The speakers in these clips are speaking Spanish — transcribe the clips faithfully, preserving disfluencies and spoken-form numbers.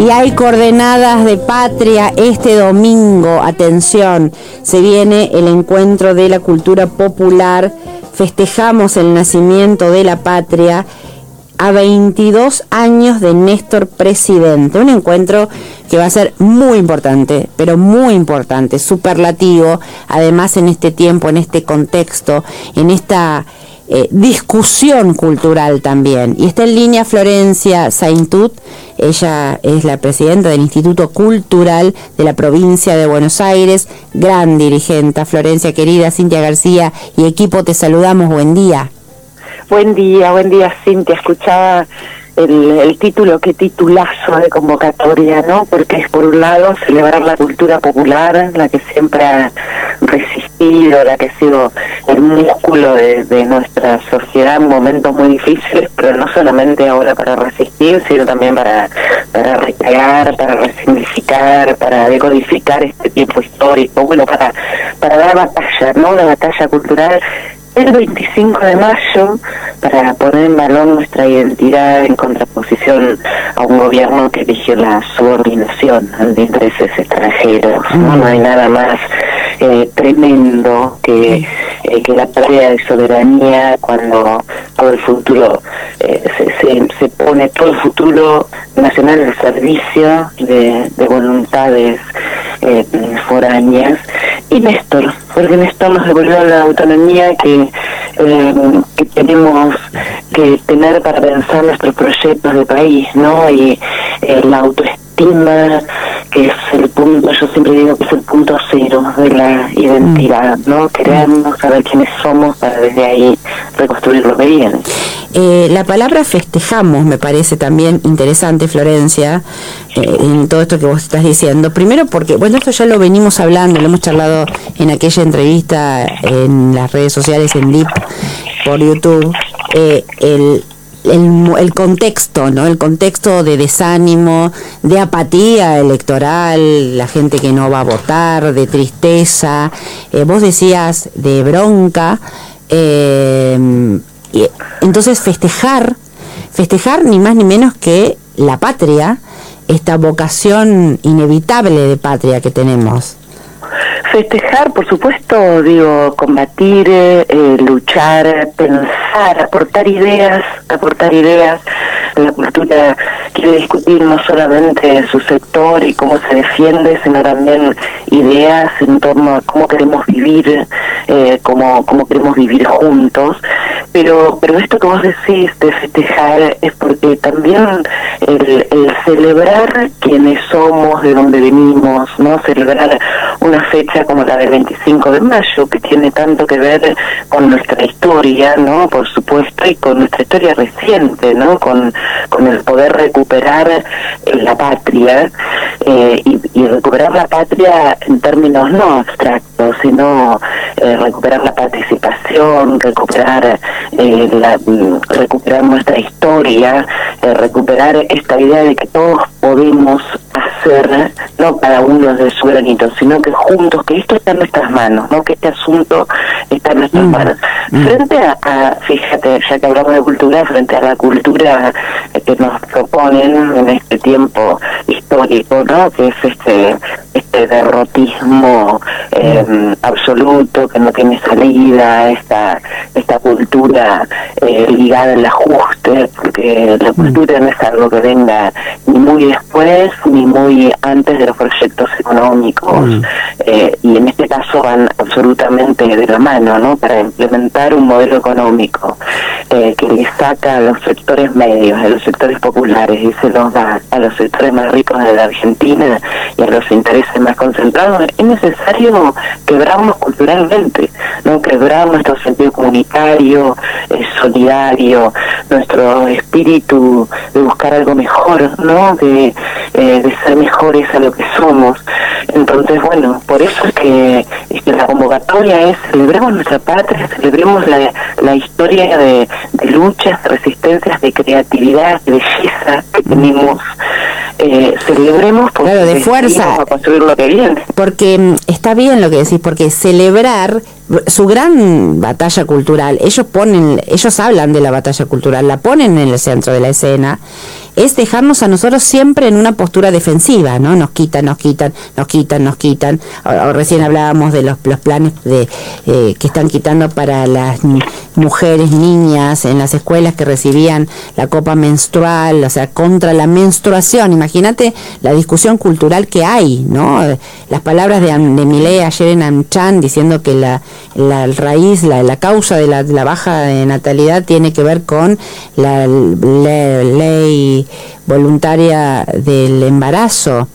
Y hay coordenadas de patria este domingo. Atención, se viene el encuentro de la cultura popular. Festejamos el nacimiento de la patria a veintidós años de Néstor presidente. Un encuentro que va a ser muy importante, pero muy importante, superlativo, además en este tiempo, en este contexto, en esta eh, discusión cultural también. Y está en línea Florencia Saintut. Ella es la presidenta del Instituto Cultural de la provincia de Buenos Aires, gran dirigente. Florencia, querida, Cintia García y equipo, te saludamos, buen día. Buen día, buen día, Cintia. Escuchaba el, el título, qué titulazo de convocatoria, ¿no? Porque es, por un lado, celebrar la cultura popular, la que siempre ha resistido, la que ha sido el músculo de, de nuestra sociedad en momentos muy difíciles, pero no solamente ahora para resistir, sino también para, para recrear, para resignificar, para decodificar este tiempo histórico, bueno, para, para dar batalla, ¿no? La batalla cultural el veinticinco de mayo, para poner en valor nuestra identidad en contraposición a un gobierno que eligió la subordinación ante intereses extranjeros. No, no hay nada más eh, tremendo que, eh, que la pérdida de soberanía cuando todo el futuro eh, se, se, se pone todo el futuro nacional al servicio de, de voluntades eh, foráneas. Y Néstor, porque Néstor nos devolvió la autonomía que, eh, que tenemos que tener para pensar nuestros proyectos de país, ¿no? Y eh, la autoestima, que es el punto, yo siempre digo que es el punto cero de la identidad, ¿no? Querernos, saber quiénes somos para desde ahí reconstruir lo que viene. Eh, la palabra festejamos me parece también interesante, Florencia, eh, en todo esto que vos estás diciendo. Primero porque, bueno, esto ya lo venimos hablando, lo hemos charlado en aquella entrevista en las redes sociales, en Deep, por YouTube, eh, el, el, el contexto, ¿no? El contexto de desánimo, de apatía electoral, la gente que no va a votar, de tristeza, eh, vos decías de bronca, eh, y entonces festejar, festejar ni más ni menos que la patria, esta vocación inevitable de patria que tenemos. Festejar, por supuesto, digo, combatir, eh, luchar, pensar, aportar ideas, aportar ideas. La cultura quiere discutir no solamente su sector y cómo se defiende, sino también ideas en torno a cómo queremos vivir, eh, cómo, cómo queremos vivir juntos. Pero pero esto que vos decís de festejar es porque también el, el celebrar quiénes somos, de dónde venimos, no celebrar una fecha como la del veinticinco de mayo, que tiene tanto que ver con nuestra historia, ¿no? Por supuesto, y con nuestra historia reciente, ¿no? Con, con el poder recuperar la patria, eh, y, y recuperar la patria en términos no abstractos, sino eh, recuperar la participación, recuperar eh, la, recuperar nuestra historia, eh, recuperar esta idea de que todos podemos hacer, no cada uno de su granito, sino que juntos, que esto está en nuestras manos, no que este asunto está en nuestras mm. manos. Mm. Frente a, a, fíjate, ya que hablamos de cultura, frente a la cultura que nos proponen en este tiempo histórico, ¿no? Que es este este derrotismo eh, mm. absoluto, que no tiene salida, esta esta cultura eh, ligada al ajuste, porque la cultura mm. no es algo que venga ni muy después ni muy antes de los proyectos económicos, mm. eh, y en este caso van absolutamente de la mano, ¿no? Para implementar un modelo económico eh, que le saca a los sectores medios, a los sectores populares, y se los da a los sectores más ricos de la Argentina y a los intereses más concentrados. Es necesario quebrarnos culturalmente, ¿no? Quebrar nuestro sentido comunitario, eh, solidario, nuestro espíritu de buscar algo mejor, ¿no? De, eh, de ser mejores a lo que somos. Entonces, bueno, por eso es que, es que la convocatoria es celebremos nuestra patria, celebremos la, la historia de, de luchas, de resistencias, de creatividad, de belleza que tenemos. Eh, celebremos porque claro, de fuerza a construir lo que viene. Porque está bien lo que decís, porque celebrar su gran batalla cultural, ellos ponen, ellos hablan de la batalla cultural, la ponen en el centro de la escena, es dejarnos a nosotros siempre en una postura defensiva, ¿no? Nos quitan, nos quitan, nos quitan, nos quitan. O, o recién hablábamos de los, los planes de eh, que están quitando para las mujeres, niñas en las escuelas que recibían la copa menstrual, o sea, contra la menstruación. Imagínate la discusión cultural que hay, ¿no? Las palabras de, de Milei ayer en AmCham diciendo que la, la raíz, la, la causa de la, de la baja de natalidad tiene que ver con la le, ley voluntaria del embarazo.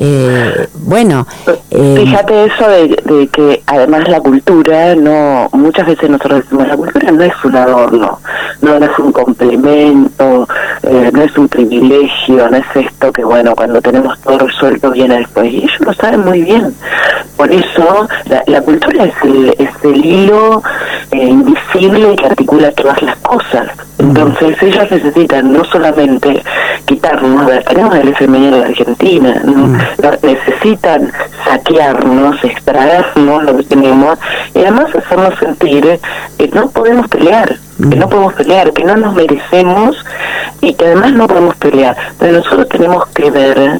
Eh, bueno, eh, fíjate eso de, de que además la cultura, no, muchas veces nosotros decimos la cultura no es un adorno, no, no es un complemento, eh, no es un privilegio, no es esto que bueno, cuando tenemos todo resuelto viene después, y ellos lo saben muy bien. Por eso la, la cultura es el, es el hilo eh, invisible que articula todas las cosas. Entonces ellos necesitan no solamente quitarnos, tenemos el F M I en la Argentina, ¿no? Necesitan saquearnos, extraernos lo que tenemos y además hacernos sentir que no podemos pelear, que no podemos pelear, que no nos merecemos y que además no podemos pelear. Pero nosotros tenemos que ver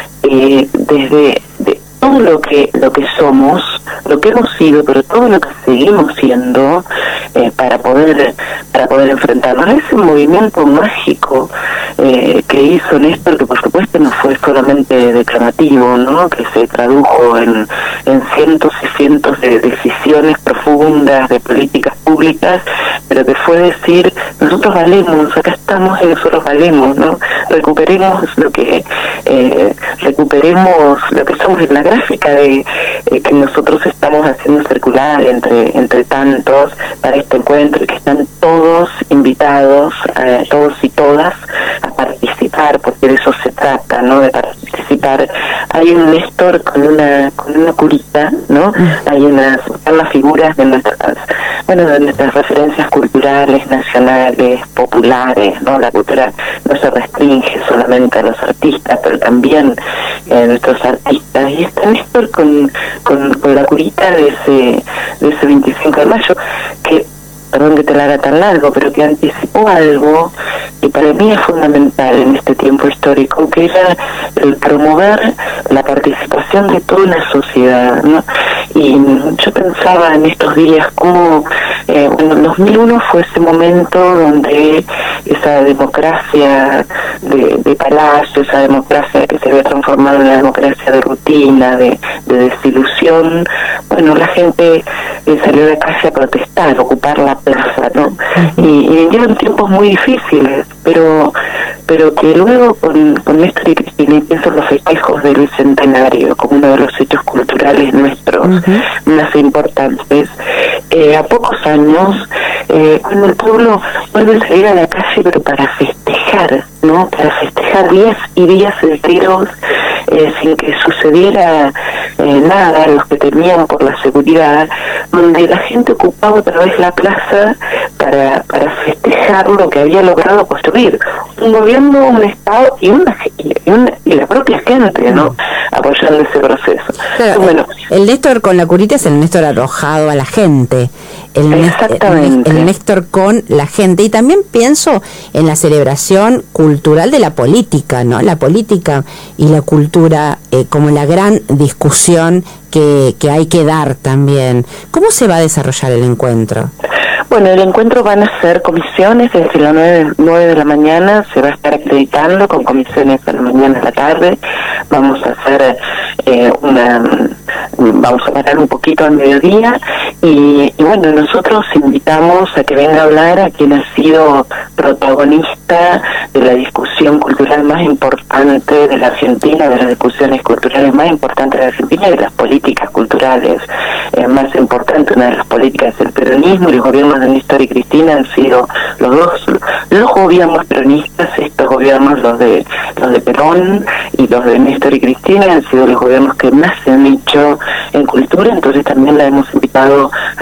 eh, desde de todo lo que lo que somos, lo que hemos sido, pero todo lo que seguimos siendo eh, para poder para poder enfrentarnos a ese movimiento mágico eh, que hizo Néstor, que por supuesto no fue solamente declamativo, ¿no? Que se tradujo en, en cientos y cientos de decisiones profundas, de políticas públicas, pero que fue decir, nosotros valemos, acá estamos y nosotros valemos, ¿no? Recuperemos lo que eh, recuperemos lo que somos en la gráfica de eh, que nosotros estamos haciendo circular entre entre tantos para este encuentro y que están todos invitados, eh, todos y todas, a participar, porque de eso se trata, ¿no? De participar. Hay un Néstor con una con una curita, ¿no? Hay unas, están las figuras de nuestras, bueno, de nuestras referencias culturales, nacionales, populares, ¿no? La cultura no se restringe solamente a los artistas, pero también a nuestros artistas. Y está Néstor con, con, con la curita de ese, de ese veinticinco de mayo, que perdón que te la haga tan largo, pero que anticipó algo que para mí es fundamental en este tiempo histórico, que era el promover la participación de toda una sociedad, ¿no? Y yo pensaba en estos días cómo, eh, bueno, el dos mil uno fue ese momento donde esa democracia de, de palacio, esa democracia que se había transformado en una democracia de rutina, de, de desilusión, bueno, la gente eh, salió de la calle a protestar, a ocupar la plaza, ¿no? Y, y vinieron tiempos muy difíciles, pero pero que luego con, con Néstor y Cristina, y pienso en los festejos del Bicentenario como uno de los hechos culturales nuestros uh-huh. más importantes, eh, a pocos años, eh, cuando el pueblo vuelve a salir a la calle, pero para festejar, ¿no? Para festejar días y días enteros, eh, sin que sucediera eh, nada, los que temían por la seguridad, donde la gente ocupaba otra vez la plaza para, para festejar lo que había logrado construir un gobierno, un Estado y una, y, una, y la propia gente, ¿no? Apoyando ese proceso. Claro, bueno, el, el Néstor con la curita es el Néstor arrojado a la gente, el, exactamente. el, el Néstor con la gente. Y también pienso en la celebración cultural de la política, ¿no? La política y la cultura eh, como la gran discusión que, que hay que dar también. ¿Cómo se va a desarrollar el encuentro? Bueno, el encuentro van a ser comisiones desde las nueve de la mañana, se va a estar acreditando con comisiones de la mañana a la tarde, vamos a hacer eh, una, vamos a parar un poquito al mediodía y, y bueno, nosotros invitamos a que venga a hablar a quien ha sido protagonista de la discusión cultural más importante de la Argentina, de las discusiones culturales más importantes de la Argentina y de las políticas culturales eh, más importantes. Una de las políticas del peronismo y los gobiernos de Néstor y Cristina han sido los dos, los gobiernos peronistas, estos gobiernos, los de los de Perón y los de Néstor y Cristina, han sido los gobiernos que más se han hecho en cultura, entonces también la hemos invitado a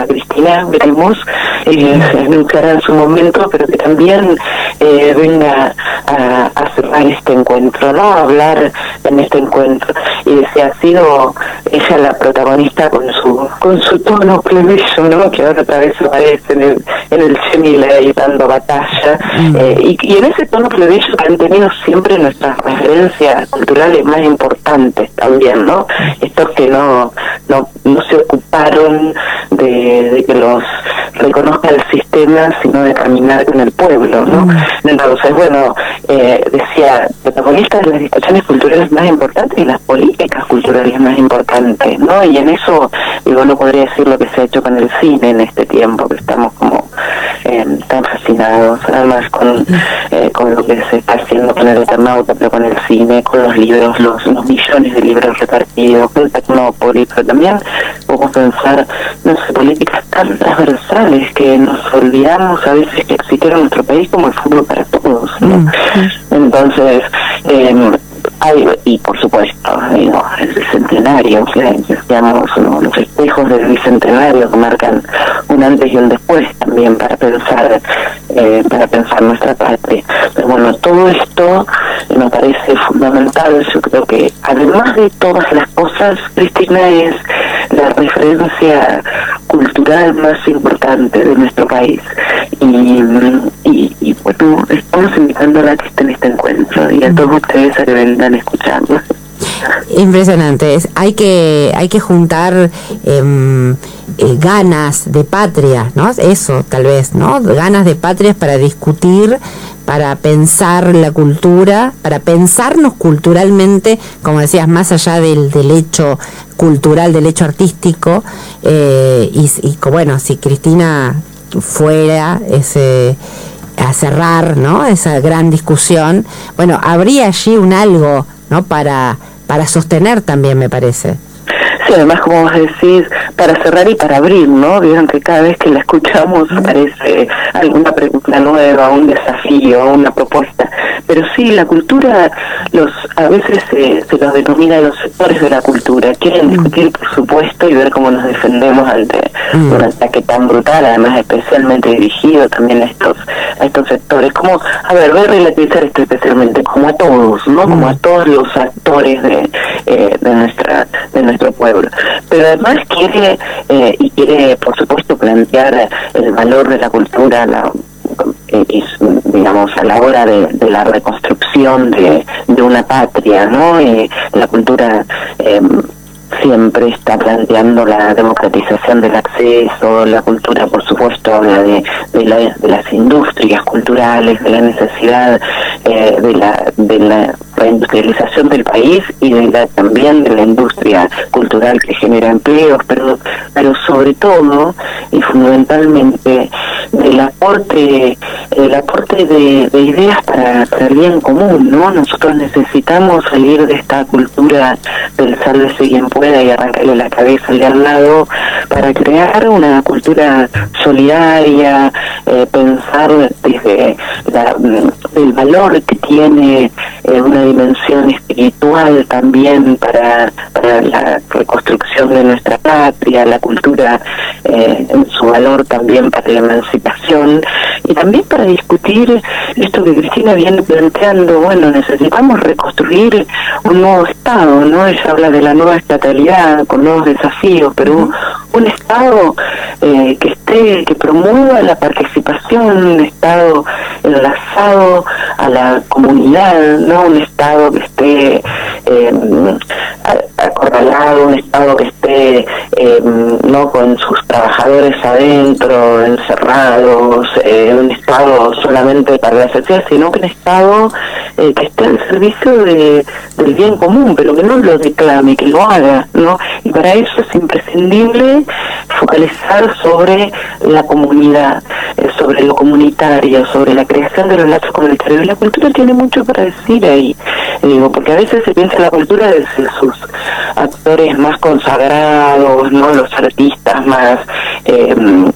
a Cristina, veremos, eh, anunciará en su momento, pero que también eh, venga a, a cerrar este encuentro, ¿no? A hablar en este encuentro. Y si ha sido ella la protagonista con su con su tono plebeyo, ¿no? Que ahora otra vez aparece en el, en el Chemiley dando batalla, mm. eh, y, y en ese tono plebeyo que han tenido siempre nuestras referencias culturales más importantes también, ¿no? Estos que no no, no se ocuparon de, de que los reconozca el sistema, sino de caminar con el pueblo, ¿no? Mm. Entonces, bueno, eh, decía, protagonistas de las discusiones culturales más importantes y las políticas culturales más importantes, ¿no? Y en eso, digo, no podría decir lo que se ha hecho con el cine en este tiempo, que estamos como eh, tan fascinados, además con, eh, con lo que se está haciendo con el Eternauta, pero con el cine, con los libros, los, los millones de libros repartidos, con el Tecnópolis, pero también podemos pensar, no sé, políticas tan transversales que nos olvidamos a veces que existieron en nuestro país, como el fútbol para todos, ¿no? Mm. Entonces, eh, hay, y por supuesto, digo, el bicentenario, o sea, digamos, ¿no? Los espejos del bicentenario que marcan un antes y un después también para pensar eh, para pensar nuestra patria. Pero bueno, todo esto me parece fundamental. Yo creo que además de todas las cosas, Cristina es la referencia cultural más importante de nuestro país, y, y, y bueno, estamos invitándola a que esté en este encuentro y a todos ustedes a que vengan a escucharnos. Impresionante. Es, hay que hay que juntar eh, eh, ganas de patria, ¿no? Eso tal vez, ¿no? Ganas de patria para discutir, para pensar la cultura, para pensarnos culturalmente, como decías, más allá del, del hecho cultural, del hecho artístico, eh, y, y bueno, si Cristina fuera ese a cerrar, ¿no? Esa gran discusión, bueno, habría allí un algo, ¿no? Para para sostener también, me parece. Sí, además, como vos decís, para cerrar y para abrir, ¿no? Vieron que cada vez que la escuchamos aparece alguna pregunta nueva, un desafío, una propuesta. Pero sí, la cultura, los a veces se, se los denomina los sectores de la cultura. Quieren discutir, por supuesto, y ver cómo nos defendemos ante mm. un ataque tan brutal, además especialmente dirigido también a estos a estos sectores. Como, a ver, voy a relativizar esto especialmente, como a todos, ¿no? Como a todos los actores de, eh, de nuestra de nuestro pueblo. Pero además quiere, eh, y quiere, por supuesto, plantear el valor de la cultura, la y, digamos, a la hora de, de la reconstrucción de, de una patria, ¿no? Y la cultura eh, siempre está planteando la democratización del acceso, la cultura, por supuesto, habla de, de, la, de las industrias culturales, de la necesidad eh, de la de la reindustrialización del país y de la, también de la industria cultural que genera empleos, pero pero sobre todo y fundamentalmente del aporte el aporte de, de ideas para, para el bien común, ¿no? Nosotros necesitamos salir de esta cultura del sálvese quien pueda y arrancarle la cabeza al de al lado para crear una cultura solidaria, eh, pensar desde la, el valor que tiene eh, una dimensión espiritual también para, para la reconstrucción de nuestra patria, la cultura eh, en su valor también para la emancipación, y también para discutir esto que Cristina viene planteando. Bueno, necesitamos reconstruir un nuevo Estado, ¿no? Ella habla de la nueva estatalidad con nuevos desafíos, pero un, un Estado eh, que esté, que promueva la participación, un Estado enlazado a la comunidad, no un Estado que esté eh, acorralado, un Estado que esté eh, no con sus trabajadores adentro, encerrados, eh, un Estado solamente para la sociedad, sino que un Estado eh, que esté al servicio de, del bien común, pero que no lo declame, que lo haga, ¿no? Y para eso es imprescindible focalizar sobre la comunidad, eh, sobre lo comunitario, sobre la creación de los lazos comunitarios. La cultura tiene mucho para decir ahí, eh, digo, porque a veces se piensa en la cultura desde sus actores más consagrados, ¿no? Los artistas más eh,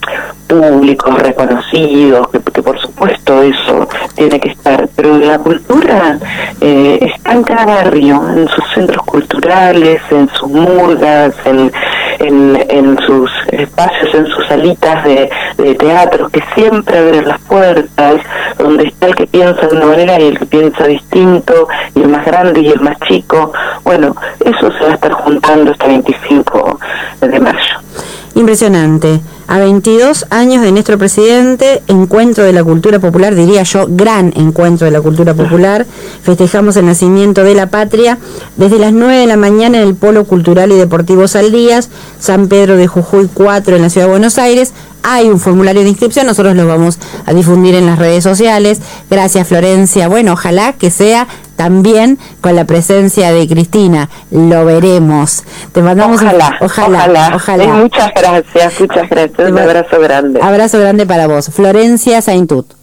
públicos, reconocidos, que, que por supuesto eso tiene que estar, pero la cultura eh, está en cada barrio, en sus centros culturales, en sus murgas, en, en, en sus espacios, en sus salitas de, de teatro, que siempre abren las puertas, donde está el que piensa de una manera y el que piensa distinto, y el más grande y el más chico. Bueno, eso se va a estar juntando este veinticinco de mayo. Impresionante. A veintidós años de nuestro presidente, encuentro de la cultura popular, diría yo, gran encuentro de la cultura popular. Festejamos el nacimiento de la patria desde las nueve de la mañana en el Polo Cultural y Deportivo Saldías, San Pedro de Jujuy cuatro en la Ciudad de Buenos Aires. Hay un formulario de inscripción, nosotros lo vamos a difundir en las redes sociales. Gracias, Florencia. Bueno, ojalá que sea también con la presencia de Cristina. Lo veremos. Te mandamos ojalá, un, ojalá, ojalá. ojalá. Eh, muchas gracias, muchas gracias. Un abrazo grande. Abrazo grande para vos. Florencia Saintut.